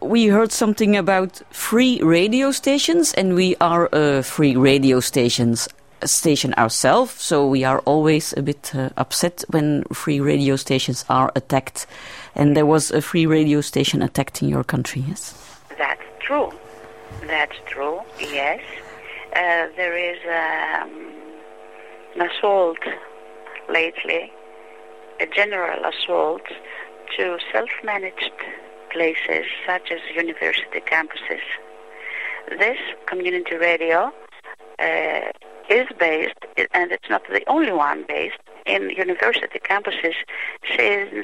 we heard something about free radio stations, and we are a free radio station ourselves, so we are always a bit upset when free radio stations are attacked. And there was a free radio station attacked in your country, yes? That's true. That's true, yes. There is an assault lately, a general assault to self-managed places such as university campuses. This community radio is based, and it's not the only one based, in university campuses since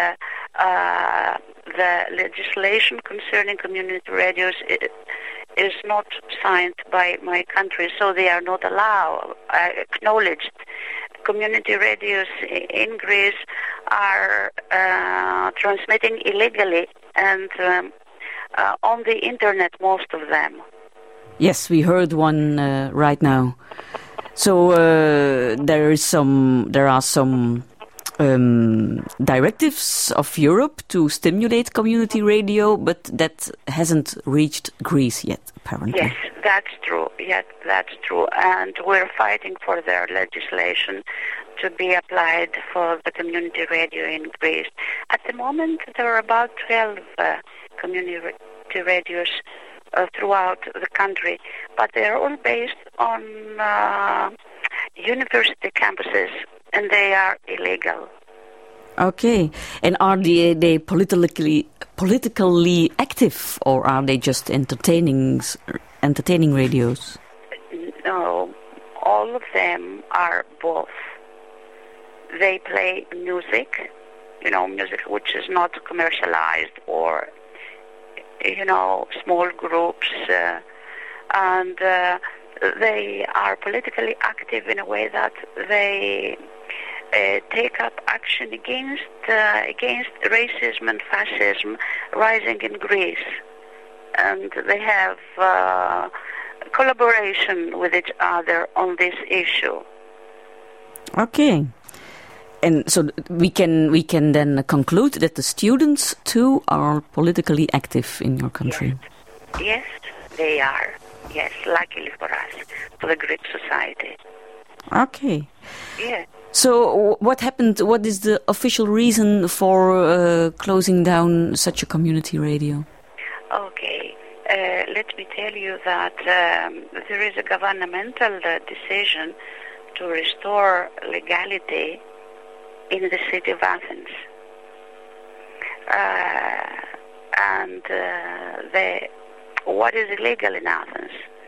the legislation concerning community radios is not signed by my country, so they are not acknowledged. Community radios in Greece are transmitting illegally and on the internet, most of them. Yes, we heard one right now. So there are some directives of Europe to stimulate community radio, but that hasn't reached Greece yet, apparently. Yes, that's true. Yes, that's true. And we're fighting for their legislation to be applied for the community radio in Greece. At the moment, there are about 12 community radios throughout the country, but they're all based on university campuses, and they are illegal. Okay, and are they politically active, or are they just entertaining radios? No, all of them are both. They play music, music which is not commercialized, or small groups, and they are politically active in a way that they take up action against racism and fascism rising in Greece, and they have collaboration with each other on this issue. Okay. And so we can then conclude that the students too are politically active in your country. Yes, they are. Yes, luckily for us, for the Greek society. Okay. Yeah. So what happened? What is the official reason for closing down such a community radio? Okay. Let me tell you that there is a governmental decision to restore legality in the city of Athens. What is illegal in Athens?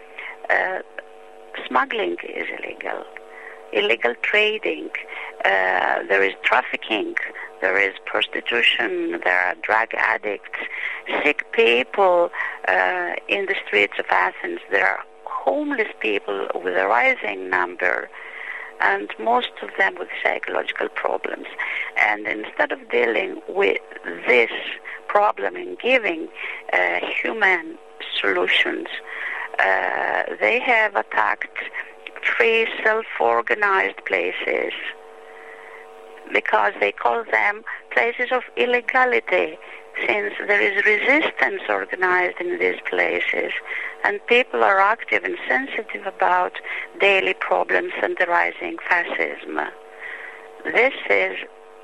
Smuggling is illegal trading, there is trafficking, there is prostitution, there are drug addicts, sick people in the streets of Athens, there are homeless people with a rising number, and most of them with psychological problems. And instead of dealing with this problem and giving human solutions, they have attacked free, self-organized places because they call them places of illegality, since there is resistance organized in these places and people are active and sensitive about daily problems and the rising fascism. This is,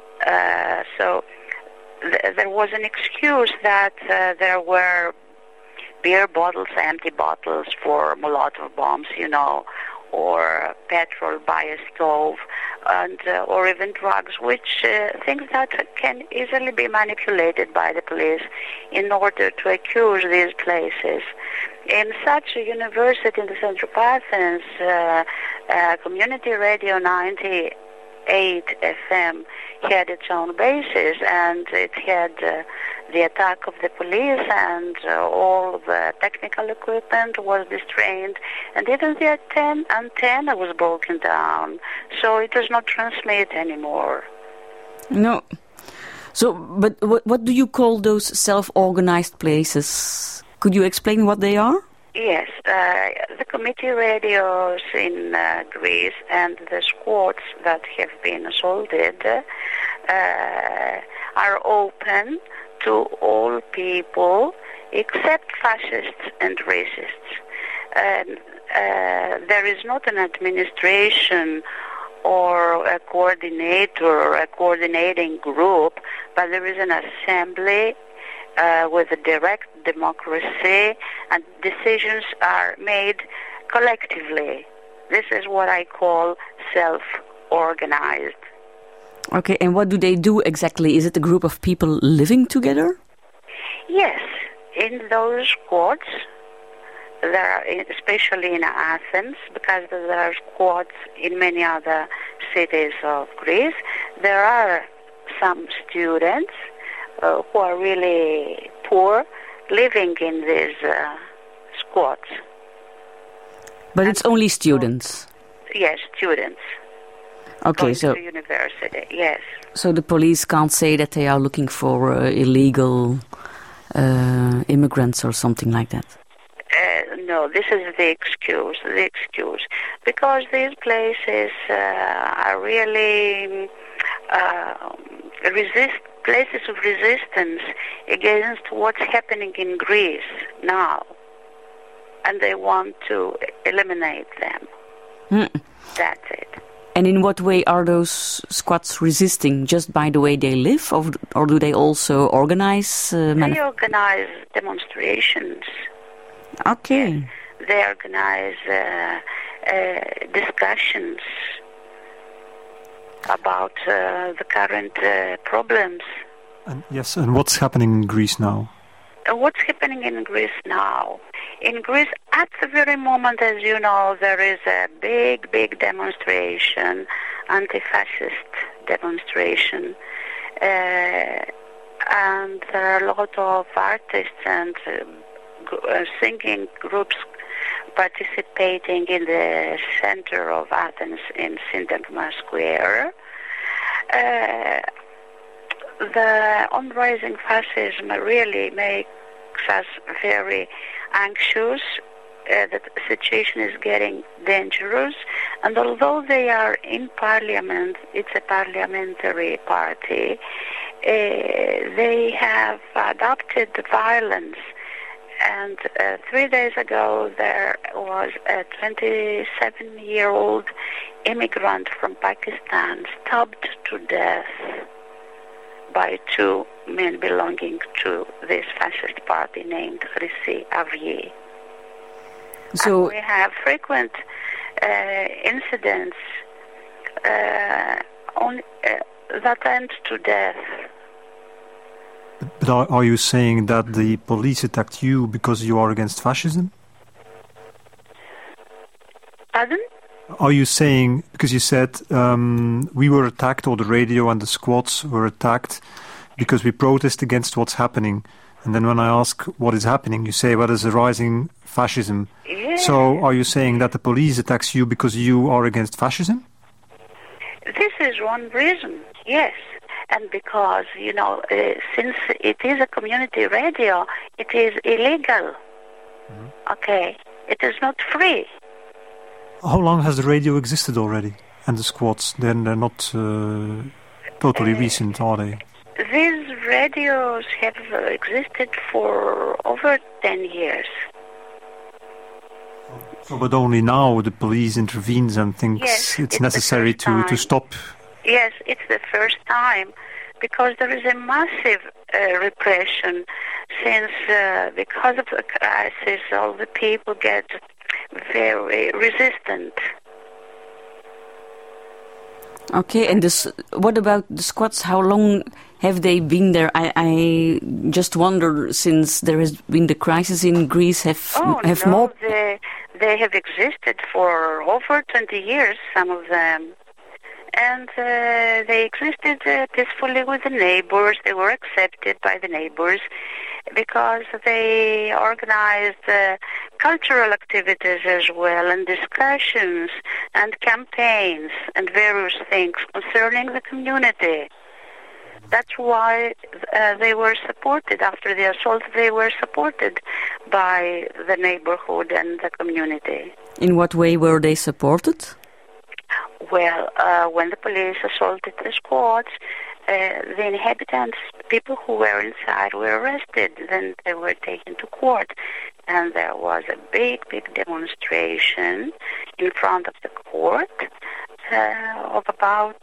there was an excuse that there were beer bottles, empty bottles for Molotov bombs, or petrol by a stove, and or even drugs, which things that can easily be manipulated by the police in order to accuse these places. In such a university in the center of Athens, Community Radio 98 FM had its own basis, and it had the attack of the police, and all the technical equipment was destroyed, and even the antenna was broken down, so it does not transmit anymore. No. So, but what do you call those self-organized places? Could you explain what they are? Yes, the committee radios in Greece and the squads that have been assaulted are open to all people except fascists and racists. There is not an administration or a coordinator or a coordinating group, but there is an assembly with a direct democracy, and decisions are made collectively. This is what I call self-organized. Okay, and what do they do exactly? Is it a group of people living together? Yes, in those squads, there are, especially in Athens, because there are squads in many other cities of Greece, there are some students who are really poor living in these squads. But it's only students? Yes, students. Okay, going so to university, yes. So the police can't say that they are looking for illegal immigrants or something like that? No, this is the excuse, because these places are really places of resistance against what's happening in Greece now, and they want to eliminate them. That's it. And in what way are those squads resisting? Just by the way they live, or do they also organize? They organize demonstrations. Okay. They organize discussions about the current problems. And yes, and what's happening in Greece now? What's happening in Greece now? In Greece, at the very moment, as you know, there is a big demonstration, anti-fascist demonstration. And there are a lot of artists and singing groups participating in the center of Athens in Syntagma Square. The on-rising fascism really makes us very anxious. The situation is getting dangerous, and although they are in parliament, it's a parliamentary party, they have adopted violence. And 3 days ago, there was a 27-year-old immigrant from Pakistan stabbed to death by two men belonging to this fascist party named Chryssi Avyei. So and we have frequent incidents that end to death. But are you saying that the police attacked you because you are against fascism? Pardon? Are you saying, because you said we were attacked, or the radio and the squads were attacked because we protest against what's happening, and then when I ask what is happening, you say, well, there's a rising fascism. Yes. So are you saying that the police attacks you because you are against fascism? This is one reason, yes. And because, you know, since it is a community radio, it is illegal. Mm-hmm. Okay? It is not free. How long has the radio existed already? And the squads? Then they're not totally recent, are they? These radios have existed for over 10 years. So, but only now the police intervenes and thinks it's necessary to stop. Yes, it's the first time, because there is a massive repression since because of the crisis, all the people get very resistant. Okay, and what about the squads? How long have they been there? I just wonder, since there has been the crisis in Greece, more... They have existed for over 20 years, some of them. And they existed peacefully with the neighbors. They were accepted by the neighbors because they organized cultural activities as well, and discussions and campaigns and various things concerning the community. That's why they were supported. After the assault, they were supported by the neighborhood and the community. In what way were they supported? Well, when the police assaulted the squads, the inhabitants, people who were inside, were arrested. Then they were taken to court. And there was a big demonstration in front of the court of about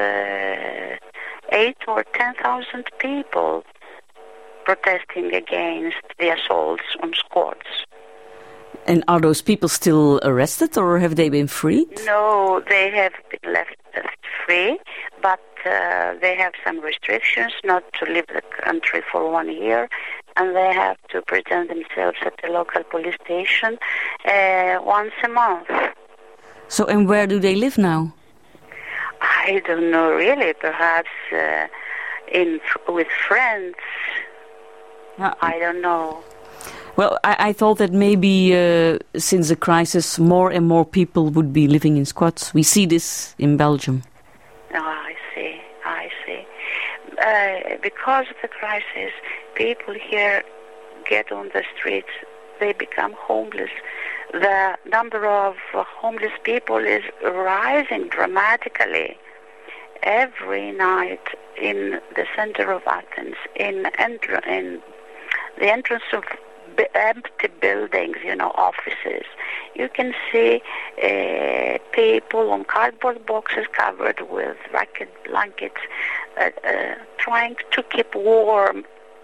8 or 10,000 people protesting against the assaults on Scots. And are those people still arrested, or have they been freed? No, they have been left free, but they have some restrictions not to leave the country for 1 year, and they have to present themselves at the local police station once a month. So, and where do they live now? I don't know really, perhaps with friends. I don't know. Well, I thought that maybe since the crisis, more and more people would be living in squats. We see this in Belgium. Oh, I see. Because of the crisis, people here get on the streets. They become homeless. The number of homeless people is rising dramatically. Every night in the center of Athens, in the entrance of empty buildings, offices, you can see people on cardboard boxes covered with ragged blankets trying to keep warm.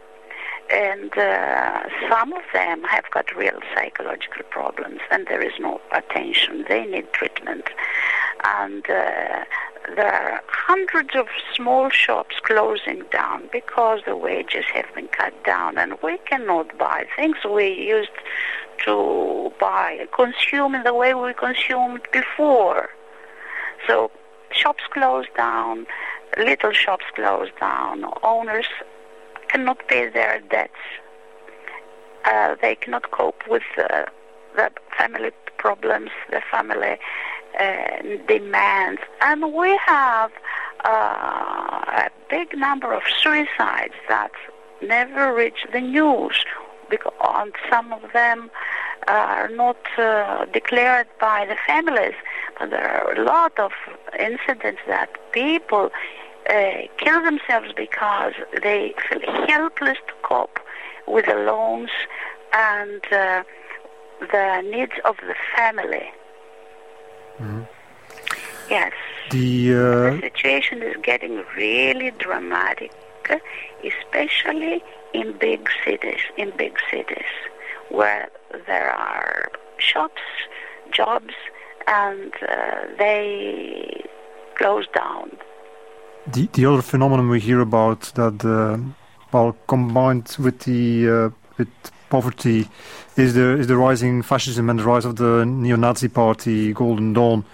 And some of them have got real psychological problems, and there is no attention. They need treatment. And there are hundreds of small shops closing down because the wages have been cut down, and we cannot buy things we used to buy, consume in the way we consumed before. So shops close down, little shops close down, owners cannot pay their debts. They cannot cope with the family problems, the family demands. And we have a big number of suicides that never reach the news, because some of them are not declared by the families. But there are a lot of incidents that people kill themselves because they feel helpless to cope with the loans and the needs of the family. Mm-hmm. Yes. The situation is getting really dramatic, especially in big cities, where there are shops, jobs, and they close down. The other phenomenon we hear about that, combined with the with poverty, is the rising fascism and the rise of the neo-Nazi party, Golden Dawn.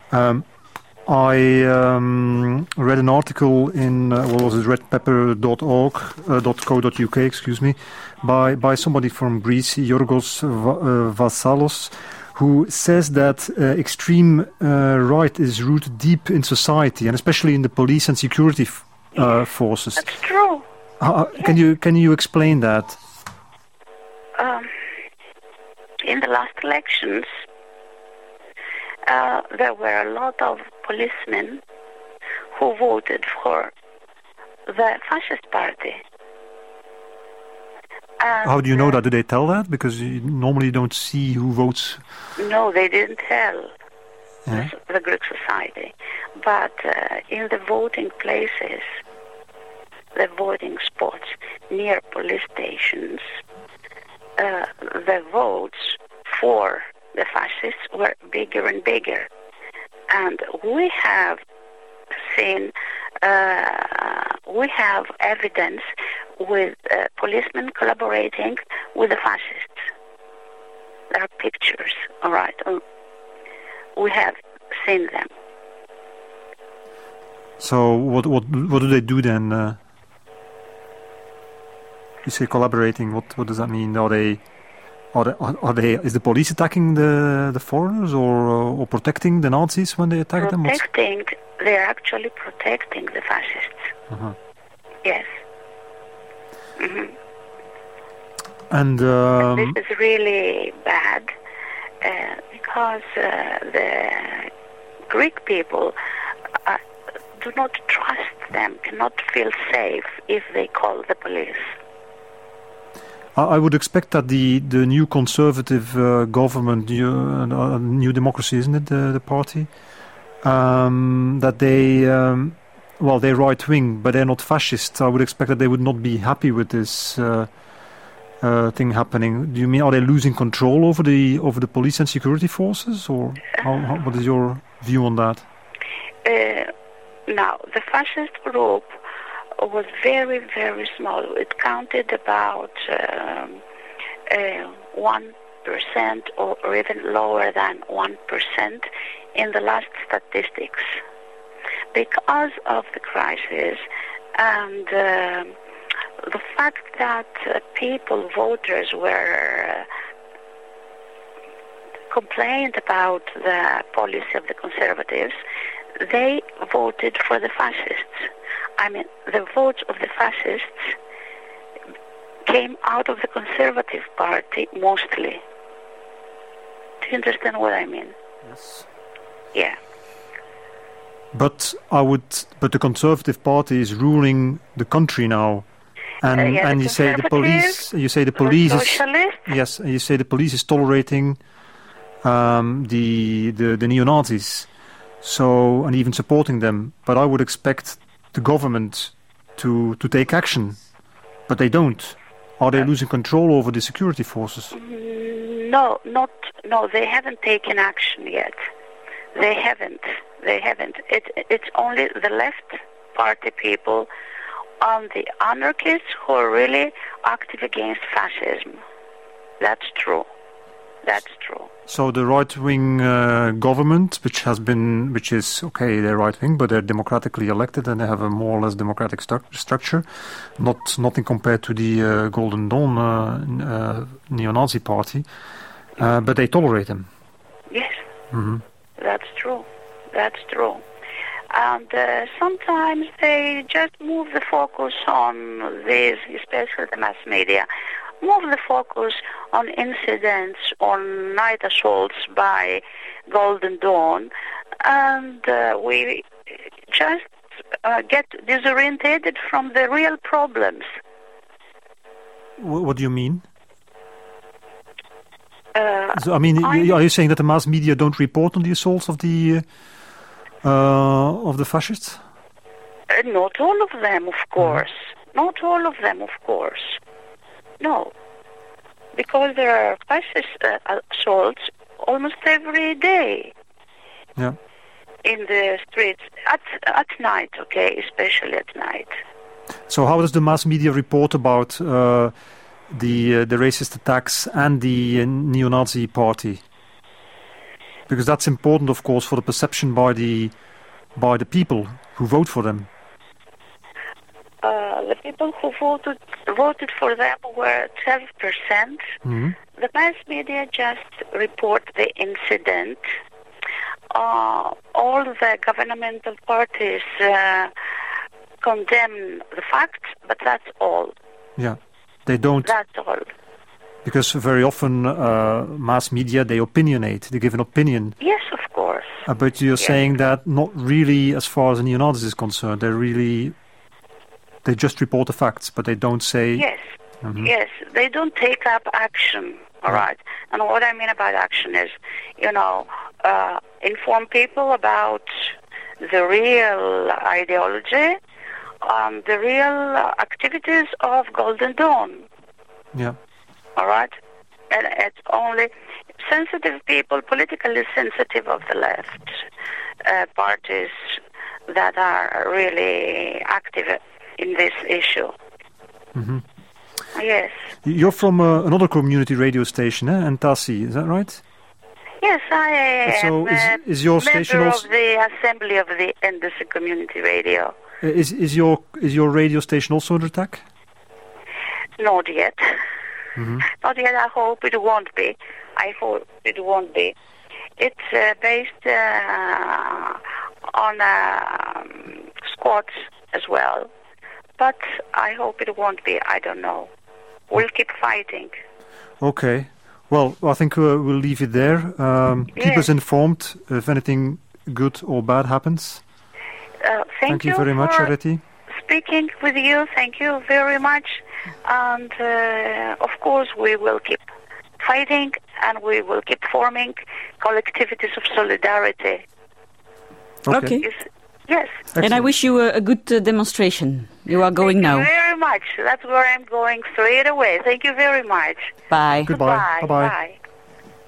I read an article in redpepper.org.co.uk, excuse me, by somebody from Greece, Yorgos Vassalos, who says that extreme right is rooted deep in society, and especially in the police and security forces. That's true. Can you explain that? In the last elections, there were a lot of policemen who voted for the fascist party. How do you know that? Do they tell that? Because you normally don't see who votes. No, they didn't tell the Greek society. But in the voting places, the voting spots near police stations, the votes for the fascists were bigger and bigger. And we have seen, we have evidence with policemen collaborating with the fascists. There are pictures, all right. We have seen them. So what do they do then? You say collaborating. What does that mean? Are they? Is the police attacking the foreigners or protecting the Nazis when they attack them? They're actually protecting the fascists. Uh-huh. Yes. Mm-hmm. And this is really bad because the Greek people do not trust them cannot feel safe if they call the police. I would expect that the new conservative government, New Democracy, isn't it, the party, that they, they're right-wing, but they're not fascist. I would expect that they would not be happy with this thing happening. Do you mean, are they losing control over the police and security forces, or what is your view on that? Now, the fascist group was very, very small. It counted about 1% or even lower than 1% in the last statistics. Because of the crisis and the fact that voters were complained about the policy of the conservatives, they voted for the fascists. I mean, the votes of the fascists came out of the Conservative Party mostly. Do you understand what I mean? Yes. Yeah. But the Conservative Party is ruling the country now, and you say the police. You say the police is yes. You say the police is tolerating the neo-Nazis, so and even supporting them. But I would expect the government to take action, but they don't. Are they losing control over the security forces? No, they haven't taken action yet. They haven't. It's only the left party people and the anarchists who are really active against fascism. That's true. So the right-wing government, which is okay, they're right-wing, but they're democratically elected and they have a more or less democratic structure, nothing compared to the Golden Dawn neo-Nazi party, but they tolerate them. Yes, That's true. And sometimes they just move the focus on this, especially the mass media, move the focus on incidents, on night assaults by Golden Dawn, and we just get disorientated from the real problems. What do you mean? Are you saying that the mass media don't report on the assaults of the fascists? Not all of them, of course. Not all of them, of course. No, because there are fascist assaults almost every day. Yeah. In the streets at night, okay, especially at night. So how does the mass media report about the racist attacks and the neo-Nazi party? Because that's important, of course, for the perception by the people who vote for them. The people who voted for them were 12%. Mm-hmm. The mass media just report the incident. All the governmental parties condemn the facts, but that's all. Yeah, they don't. That's all. Because very often mass media, they opinionate, they give an opinion. Yes, of course. But you're saying that not really as far as the neo-Nazis is concerned. They just report the facts, but they don't say... Yes, yes, they don't take up action, all right? And what I mean about action is, inform people about the real ideology, the real activities of Golden Dawn. Yeah. All right? And it's only sensitive people, politically sensitive of the left parties that are really active in this issue. Mm-hmm. Yes. You're from another community radio station, Entasi, is that right? Yes, I am is your station member also... of the Assembly of the Entasi Community Radio. Is your radio station also under attack? Not yet. Mm-hmm. Not yet. I hope it won't be. It's based on squads as well. But I hope it won't be. I don't know. We'll keep fighting. Okay. Well, I think we'll leave it there. Keep us informed if anything good or bad happens. Thank you very much, Areti. Speaking with you, thank you very much. And of course, we will keep fighting and we will keep forming collectivities of solidarity. Okay. Yes. Excellent. And I wish you a good demonstration. You are going now. Thank you very much. That's where I'm going straight away. Thank you very much. Bye. Goodbye. Goodbye. Bye-bye. Bye.